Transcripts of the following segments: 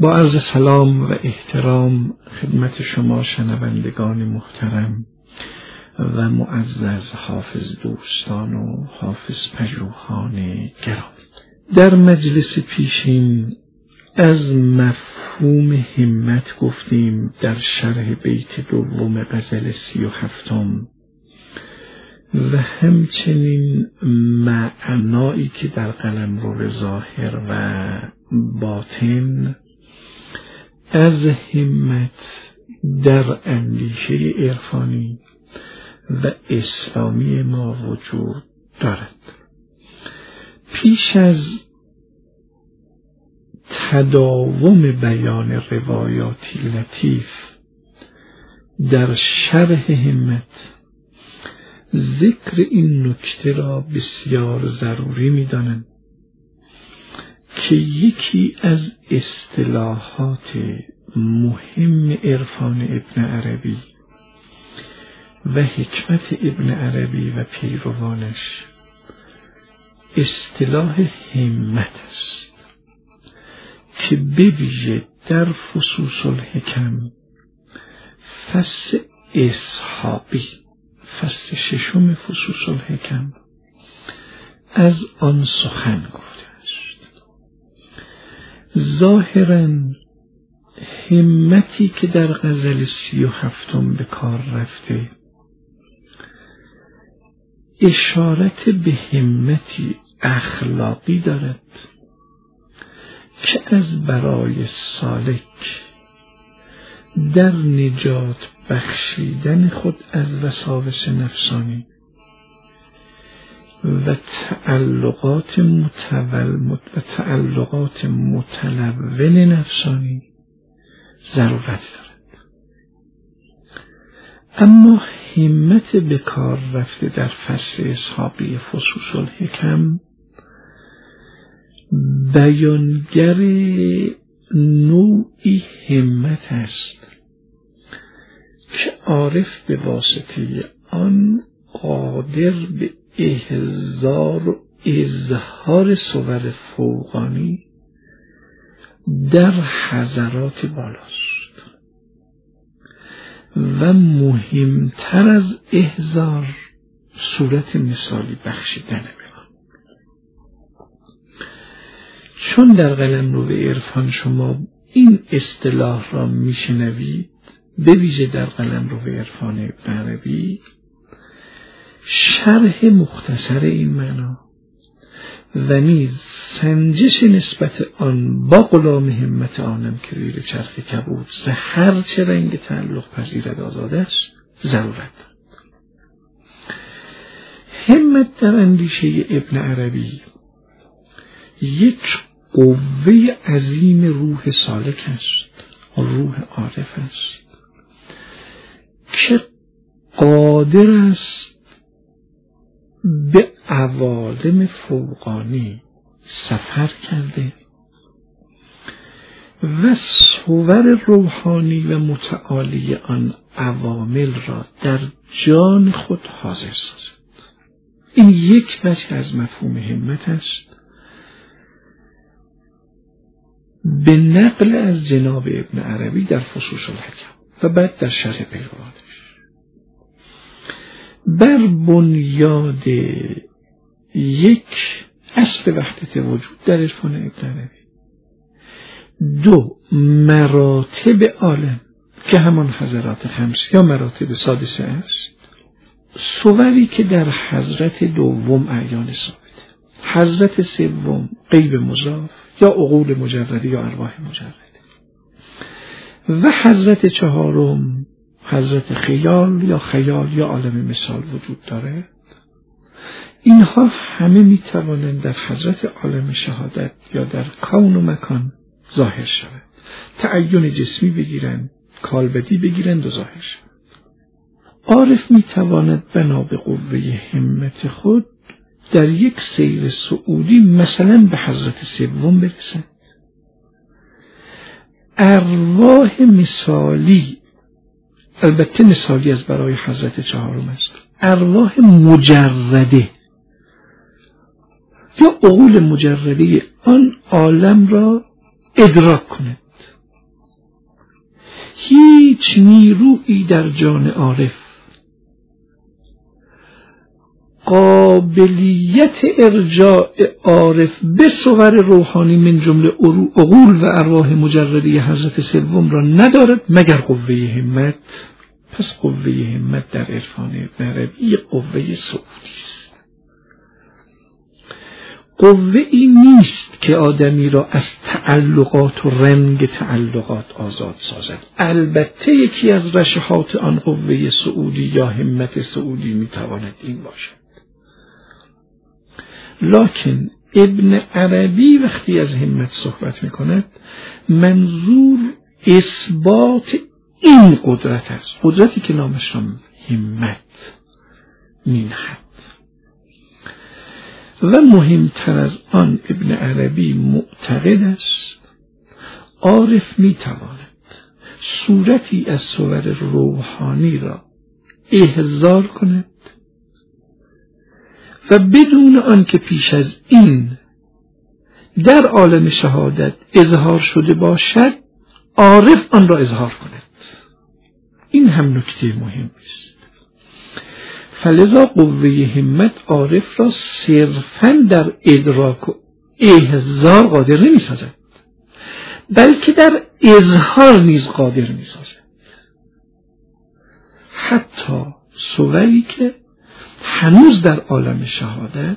با عرض سلام و احترام خدمت شما شنوندگان محترم و معزز حافظ دوستان و حافظ پژوهان گرامی، در مجلس پیشین از مفهوم همت گفتیم در شرح بیت دوم غزل 37 و همچنین معنایی که در قلمرو ظاهر و باطن از همت در اندیشه عرفانی و اسلامی ما وجود دارد. پیش از تداوم بیان روایاتی لطیف در شرح همت، ذکر این نکته را بسیار ضروری می‌دانم که یکی از اصطلاحات مهم عرفان ابن عربی و حکمت ابن عربی و پیروانش اصطلاح همت است که بویژه در فصوص الحکم فصل اصحابی، فصل 6 فصوص الحکم از آن سخن گفته است. ظاهراً همتی که در غزل 37 به کار رفته اشارت به همتی اخلاقی دارد که از برای سالک در نجات بخشیدن خود از وساوس نفسانی و تعلقات متلون نفسانی ضرورت دارد. اما همت به کار رفته در فصل اصحابی فصوص الحکم بیانگر نوعی همت است که عارف به واسطه آن قادر به احضار و اظهار صور فوقانی در حضرات بالاست و مهمتر از احضار صورت مثالی بخشیدن بکن. چون در قلمرو عرفان شما این اصطلاح را میشنوید، به ویژه در قلمرو عرفان ابن عربی، شرح مختصر این معنا و نیز سنجش نسبت آن با غلام همت آنم که روی چرخ کبود ز هر چه رنگ تعلق پذیرد آزاد است ضرورت. همت در اندیشه ابن عربی یک قوه عظیم روح سالک است، روح عارف است که قادر است به عوالم فوقانی سفر کرده و صور روحانی و متعالی آن عوامل را در جان خود حاضر سازد. این یک وجه از مفهوم همت است به نقل از جناب ابن عربی در فصوص الحکم و بعد در شرح پیروانش. بر بنیاد یک اصل وحدت وجود در عرفان ابن عربی، دو مراتب عالم که همان حضرات خمس یا مراتب سادسه است، صوری که در حضرت دوم اعیان ثابته، حضرت سوم غیب مضاف یا عقول مجرده یا ارواح مجرده و حضرت چهارم حضرت خیال یا عالم مثال وجود داره. اینها همه می توانند در حضرت عالم شهادت یا در کون و مکان ظاهر شود، تعین جسمی بگیرند، کالبدی بگیرند و ظاهر شود. عارف می تواند بنا به قوه همت خود در یک سیر صعودی مثلا به حضرت سوم برسد. ارواح مثالی، البته مثالی از برای حضرت چهارم است، ارواح مجرده یا عقول مجرده آن عالم را ادراک کند هیچ نیرویی در جان عارف قابلیت ارجاع عارف به صور روحانی من جمله عقول و ارواح مجرده حضرت سوم را ندارد مگر قوه همت. پس قوه همت در عرفان ابن عربی قوه سعودی است. قوه ای نیست که آدمی را از تعلقات و رنگ تعلقات آزاد سازد. البته یکی از رشحات آن قوه سعودی یا همت سعودی میتواند این باشد. لکن ابن عربی وقتی از همت صحبت میکند منظور اثبات این قدرت است، قدرتی که نامش را همت مینهد. و مهمتر از آن ابن عربی معتقد است عارف میتواند صورتی از صور روحانی را احضار کند و بدون آن که پیش از این در عالم شهادت اظهار شده باشد عارف آن را اظهار کند. این هم نکته مهم است. فلذا قوه همت عارف را صرفاً در ادراک و احضار قادر نمی سازد بلکه در اظهار نیز قادر می سازد. حتی صوری که هنوز در عالم شهادت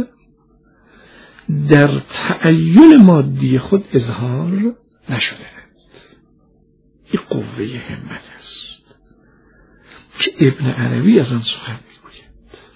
در تعین مادی خود اظهار نشده است. این قوه همت است که ابن عربی از آن سخن میگوید.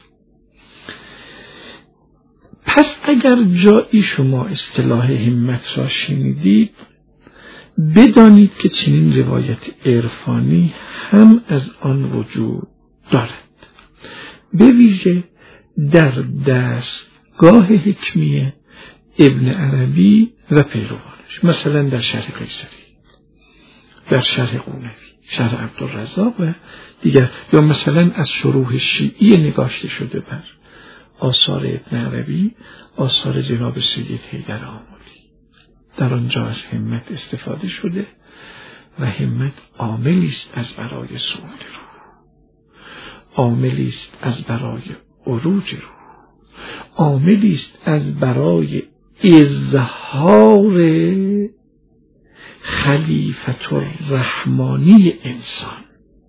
پس اگر جایی شما اصطلاح همت را شنیدید بدانید که چنین روایت عرفانی هم از آن وجود دارد، به ویژه در دستگاه حکمی ابن عربی و پیروانش، مثلا در شرح قیصری، در شرح قونوی، شرح عبدالرزاق و دیگر، یا مثلا از شروح شیعی نگاشته شده بر آثار ابن عربی، آثار جناب سید حیدر آملی. در آنجا از همت استفاده شده و همت عاملی است از برای صعود روح، عاملی است از برای عروج روح، عاملی است از برای اظهار خلیفت الرحمانی انسان.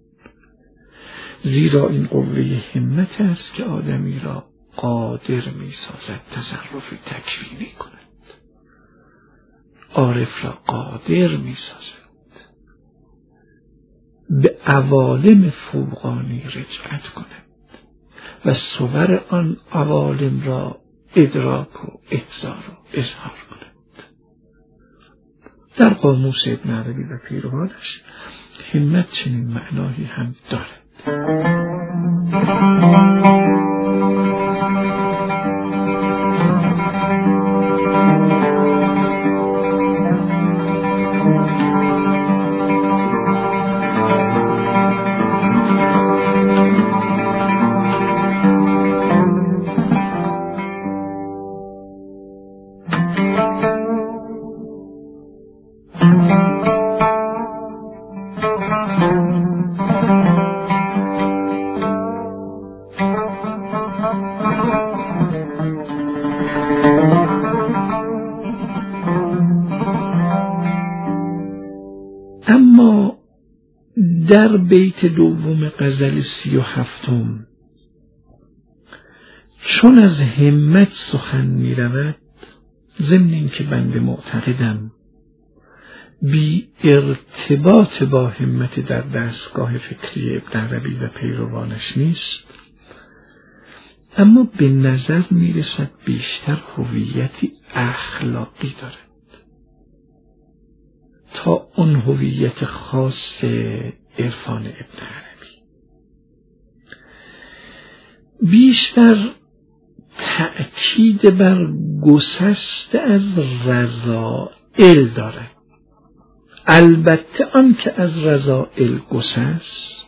زیرا این قوه همت است که آدمی را قادر می سازد تصرف تکوینی کند، عارف را قادر می سازد به عوالم فوقانی رجعت کند و صور آن عوالم را ادراک و احضار و اظهار کند. در قاموس ابن عربی و پیروانش همت چنین معنایی هم دارد. در بیت دوم غزل 37 چون از همت سخن می رود، ضمن این که بنده معتقدم بی ارتباط با همت در دستگاه فکری ابن عربی و پیروانش نیست، اما به نظر می رسد بیشتر هویتی اخلاقی دارد تا اون هویت خاص عرفان ابن عربی. بیشتر تأکید بر گسست از رذائل دارد. البته آن که از رذائل گسست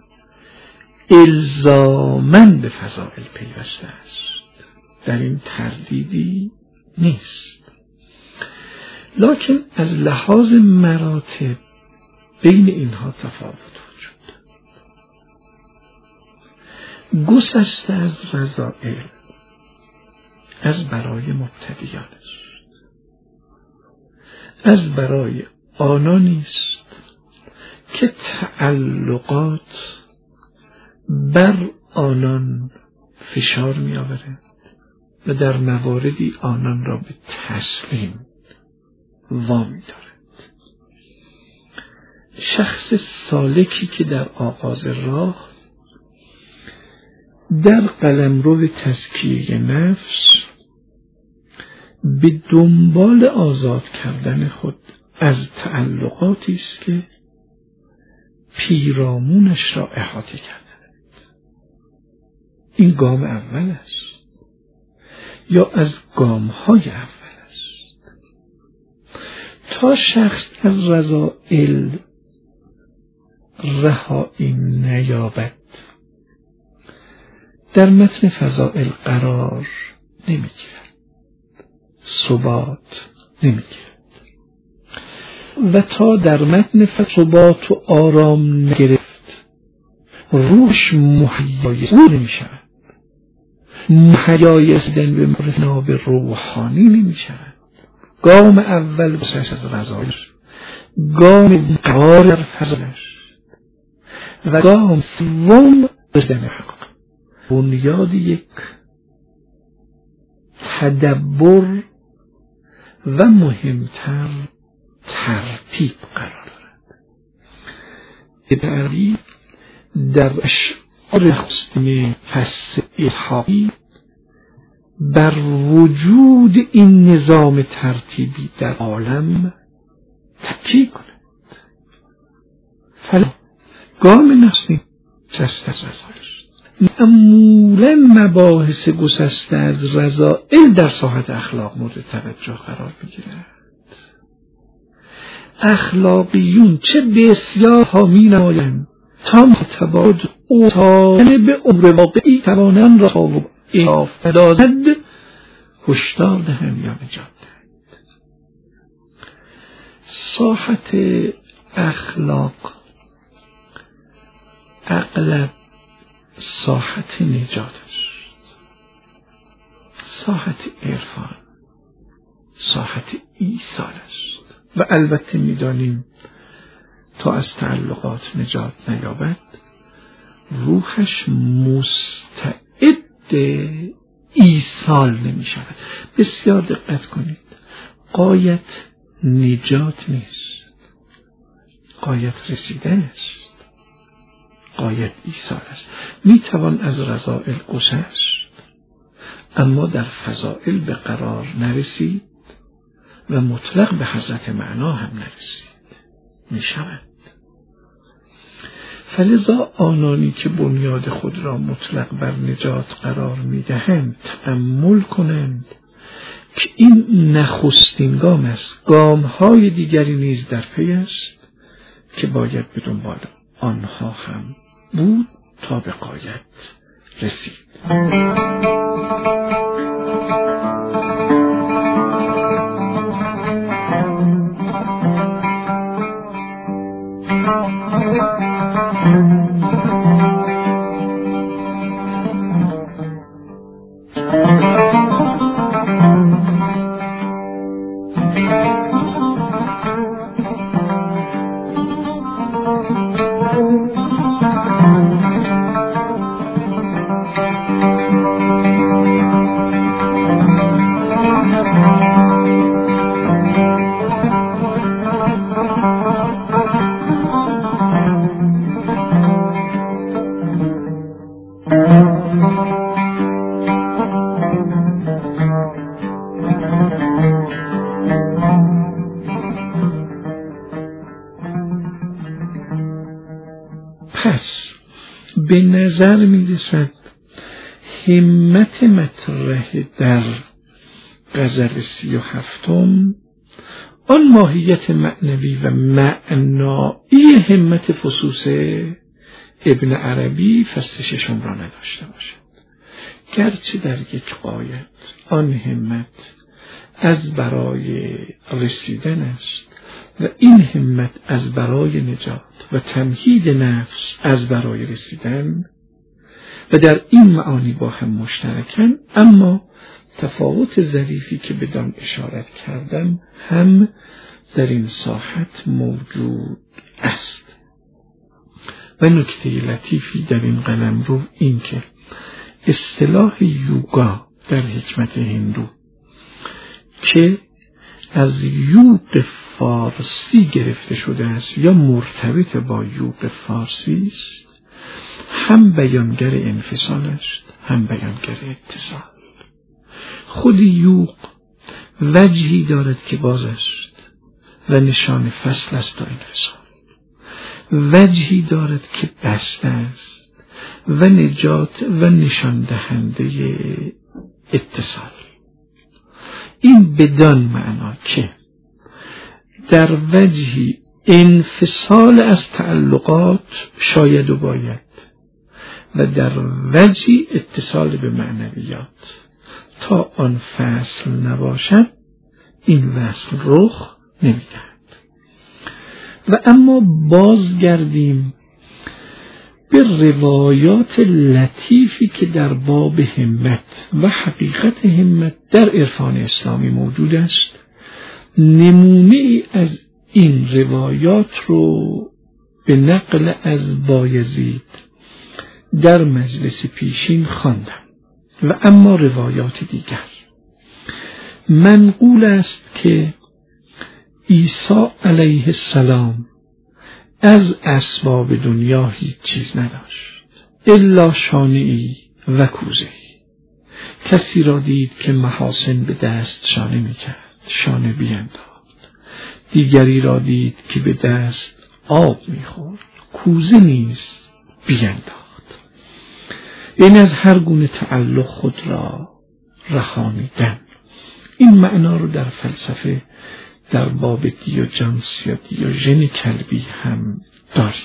الزاماً به فضائل پیوسته است، در این تردیدی نیست، لکن از لحاظ مراتب بین اینها تفاوت وجود دارد. گسسته از رذائل از برای مبتدیان است، از برای آنانی است که تعلقات بر آنان فشار می آورد و در مواردی آنان را به تسلیم وامی دارد. شخص سالکی که در آغاز راه در قلمرو تزکیه نفس به دنبال آزاد کردن خود از تعلقاتی است که پیرامونش را احاطه کرده. این گام اول است یا از گام‌های اول است. تا شخص از رذائل رهایی نیابد در متن فضائل قرار نمیگیرد، ثبات نمیگیرد و تا در متن ثبات و آرام نگرفت روش مهیای او نمیشود، مهیای رسیدن به مرحله روحانی نمیشود. گام اول گسست از رذائل، گام قرار در فضلش و گام سوم رسیدن به حق. بنیاد یک تدبر و مهمتر ترتیب قرار دارد. ابراهیم در اشعار خستمی فصل الحاقی بر وجود این نظام ترتیبی در عالم تاکید کند. فلا گام نسلی گسسته از رذائل. معمولا مباحث گسسته از رذائل در ساحت اخلاق مورد توجه قرار می‌گیرد. اخلاقیون چه بسیار حامی نمایند تا متباد اوتانه به امر واقعی توانند را و اضافه دازد هشدار دهند یا نجات دهند. ساحت اخلاق اغلب ساحت نجات است، ساحت عرفان، ساحت ایثار است و البته می‌دانیم تا از تعلقات نجات نیابد روحش مستعد ایصال نمی شود. بسیار دقت کنید، غایت نجات نیست، غایت رسیدن است، غایت ایصال است. می توان از رذائل گسست اما در فضائل به قرار نرسید و مطلق به حضرت معنا هم نرسید. می شود. فلذا آنانی که بنیاد خود را مطلق بر نجات قرار می دهند تأمل کنند که این نخستین گام است. گام های دیگری نیز در پی است که باید به دنبال آنها هم بود تا به غایت رسید. به نظر می رسد همت مطرح در غزل 37 آن ماهیت معنوی و معنایی همت فصوص ابن عربی فصل 6 را نداشته باشد. گرچه در یک غایت آن همت از برای رسیدن است و این همت از برای نجات و تمهید نفس از برای رسیدن و در این معانی با هم مشترکن، اما تفاوت ظریفی که بدان اشارت کردم هم در این ساحت موجود است. و نکته لطیفی در این قلمرو این که اصطلاح یوگا در حکمت هندو که از یوگ فارسی گرفته شده است یا مرتبط با یوگ فارسی است، هم بیانگر انفصال است هم بیانگر اتصال. خود یوگ وجهی دارد که باز است و نشان فصل است تا انفصال، وجهی دارد که بسته است و نجات و نشان دهنده اتصال. این بدان معنا که در وجهی انفصال از تعلقات شاید و باید و در وجهی اتصال به معنویات. تا آن فصل نباشد این وصل رخ نمیدهد. و اما بازگردیم به روایات لطیفی که در باب همت و حقیقت همت در عرفان اسلامی موجود است. نمونه ای از این روایات رو به نقل از بایزید در مجلس پیشین خواندم و اما روایات دیگر منقول است که عیسی علیه السلام از اسباب دنیا هیچ چیز نداشت الا شانه‌ای و کوزه‌ای. کسی را دید که محاسن به دست شانه می‌کرد، شانه بینداخت. دیگری را دید که به دست آب می‌خورد، کوزه نیز بینداخت. این از هر گونه تعلق خود را رهانیدن. این معنا رو در فلسفه در باب دیوجنس یا دیوژن کلبی هم داریم.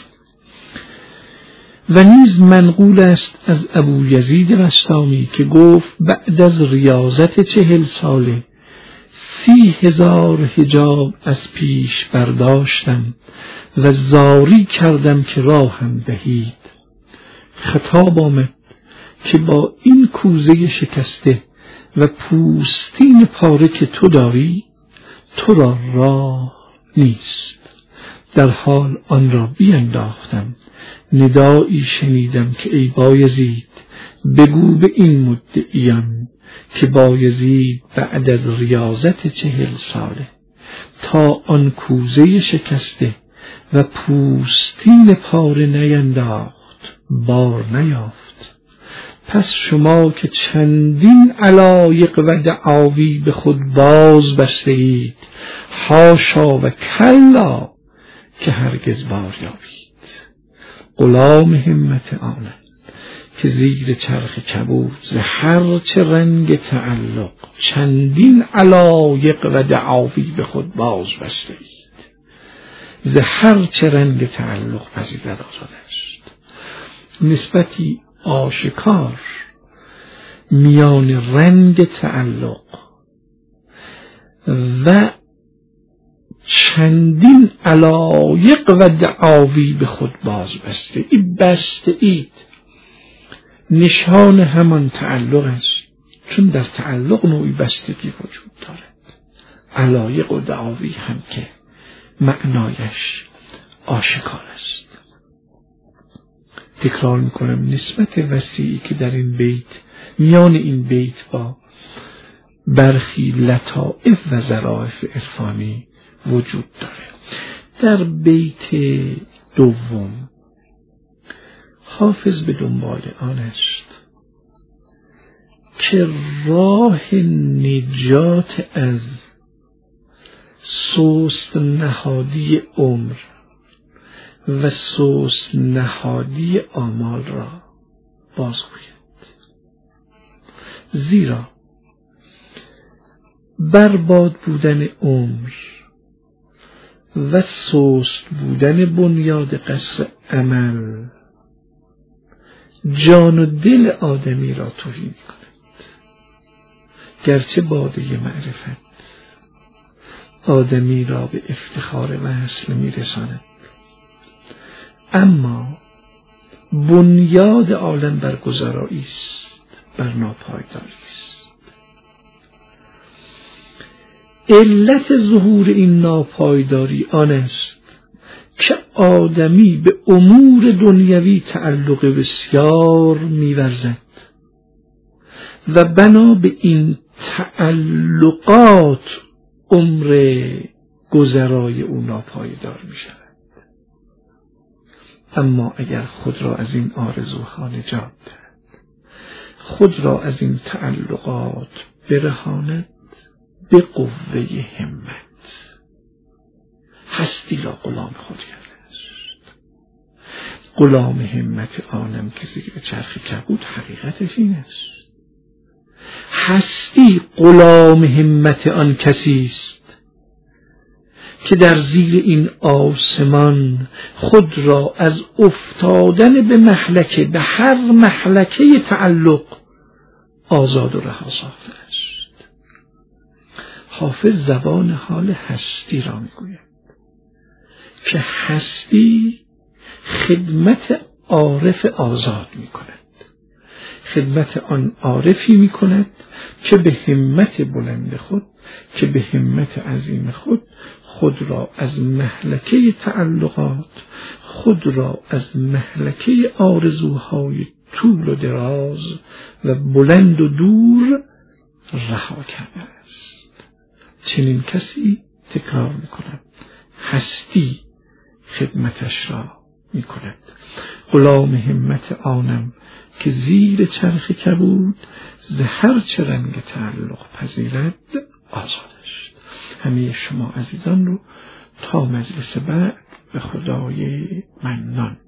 و نیز منقول است از ابو یزید بسطامی که گفت بعد از ریاضت 40 ساله 30,000 حجاب از پیش برداشتم و زاری کردم که راهم دهید. خطاب آمد که با این کوزه شکسته و پوستین پاره که تو داری تو را راه نیست. در حال آن را بینداختم. ندایی شنیدم که ای بایزید بگو به این مدعیان که بایزید بعد از ریاضت 40 ساله تا آن کوزه شکسته و پوستین پاره نینداخت بار نیافت. پس شما که چندین علایق و دعاوی به خود باز بسته اید حاشا و کلا که هرگز بار یابید. غلام همت آنم که زیر چرخ کبود ز هر چه رنگ تعلق چندین علایق و دعاوی به خود باز بسته اید. ز هر چه رنگ تعلق پذیرد آزادست. نسبتی آشکار میان رنگ تعلق و چندین علایق و دعاوی به خود باز بسته. این بسته اید نشان همان تعلق است، چون در تعلق نوعی بستگی وجود دارد. علایق و دعاوی هم که معنایش آشکار است. تکرار میکنم نسبت وسیعی که در این بیت میان این بیت با برخی لطائف و ظرافت عرفانی وجود داره. در بیت دوم حافظ به دنبال آن است که راه نجات از سست نهادی عمر و سست نهادی آمال را بازگوید. زیرا برباد بودن عمر و سست بودن بنیاد قصر عمل جان و دل آدمی را توهین کند. گرچه باده معرفت آدمی را به افتخار وصل میرساند. اما بنیاد عالم بر گذرایی است، بر ناپایداری است. علت ظهور این ناپایداری آن است که آدمی به امور دنیوی تعلق بسیار می‌ورزد و بنا به این تعلقات عمر گذرای او ناپایدار می‌شود. اما اگر خود را از این آرزوها نجات دهد، خود را از این تعلقات برهاند، به قوه همت هستی را غلام خود کرده است. غلام همت آنم که زیر چرخ کبود حقیقتش این است. هستی غلام همت آن کسی است که در زیر این آسمان خود را از افتادن به مهلکه، به هر مهلکه تعلق آزاد و رها ساخته است. حافظ زبان حال هستی را میگوید که هستی خدمت عارف آزاد میکند، خدمت آن عارفی میکند که به همت بلند خود، که به همت عظیم خود را از مهلکه تعلقات، خود را از مهلکه آرزوهای طول و دراز و بلند و دور رها کرده است. چنین کسی تکرار میکند هستی خدمتش را میکند. غلام همت آنم که زیر چرخ کبود ز هر چه رنگ تعلق پذیرد آزادش. همه شما عزیزان رو تا مجلس بعد به خدای منان